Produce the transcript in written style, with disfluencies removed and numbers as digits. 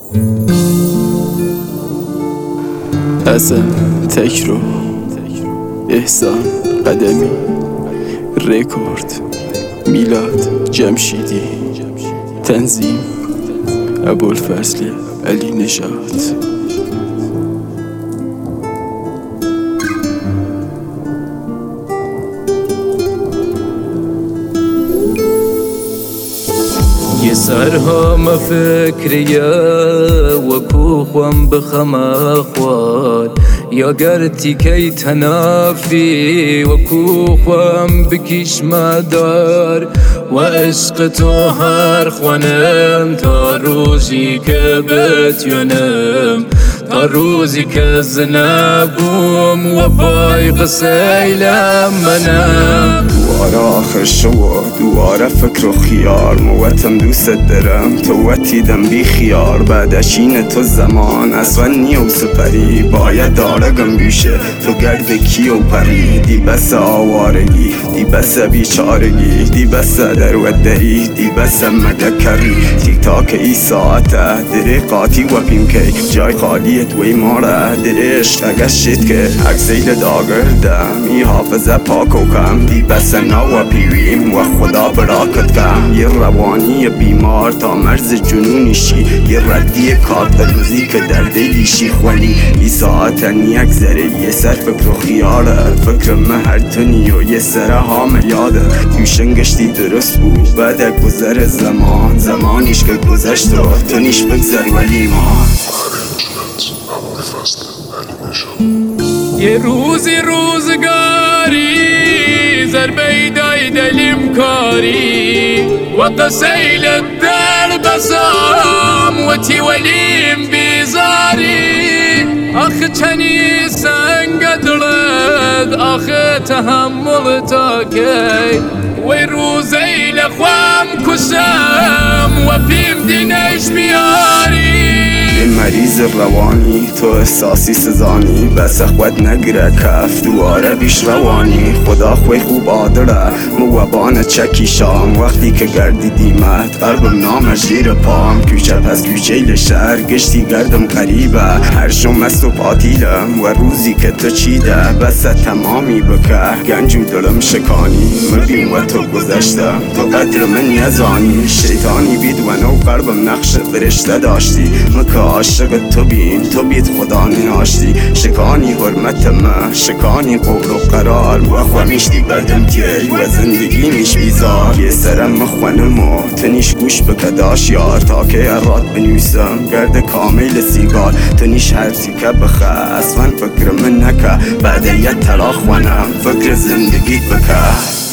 حسن تکرو، احسان قدمی، رکورد میلاد جمشیدی، تنظیم ابوالفضل علی نژاد. يسرها ما فكريا وكوخوان بخما خوال يا قرتي كي تنافي وكوخوان بكيش ما دار وعشقتو هر خوانم تا روزي كبت ينم تا روزي كزنبوم وباي قسيلم منم دوباره آخر شو دوباره فکر و خیار موتم دوست دارم تو وتیدم بی خیار بعدشین تو زمان اصلا نیو سپری باید دارگم بیشه تو گرد کی و پری دی بس آوارگی دی بس بیچارگی دی بس در و دری دی بس مدکری تیک تاک ای ساعته دره قاطی و پیمکی جای خالیت وی ماره دره اشتگه شید که اکسیل داگردم ای حافظه پاک و کم دی بس نو پیویم و خدا براکت کم یه روانی بیمار تا مرز جنونیشی یه ردی کارت روزی که در دیشی خوانی ای ساعت نیک زره یه سر فکر و خیاره فکر مهرتونی و یه سره همه یاده توشنگشتی درست بود بعد گذر زمانیش که گذشت و تو نیش بگذر ولی ما یه روزگاری ضربه دای دلیم کاری و قسیل در بسام و تی ولیم بیزاری آخه چنی سنگ درد آخه تحمل تا کی و روزی لخوام کشم و پیم دینش بیاری مریض روانی تو احساسی سزانی بس خود نگره کف دواره بیش روانی خدا خوی خوب آدره موابان چکی شام وقتی که گردی دیمت قربم نام زیر پام کوچه پس کوچه لشهر گشتی گردم قریبه هر شم است و پاتیلم و روزی که تو چیده بس تمامی بکه گنجو دلم شکانی مبین و تو گذشتم تو قدر من یزانی شیطانی بید و نو قربم نقش فرشته داشتی مکه عاشق تو بید خدا ناشتی شکانی حرمت ما شکانی قول و قرار و خوامیشتی بردم تیل و زندگی میش بیزار یه سرم مخوانم و تنیش گوش بکداش یار تا که اراد بنویسم گرد کامل سیگار تنیش هرسی که بخه اصلا فکر من نکه بعد یه تلا خوانم فکر زندگی بکه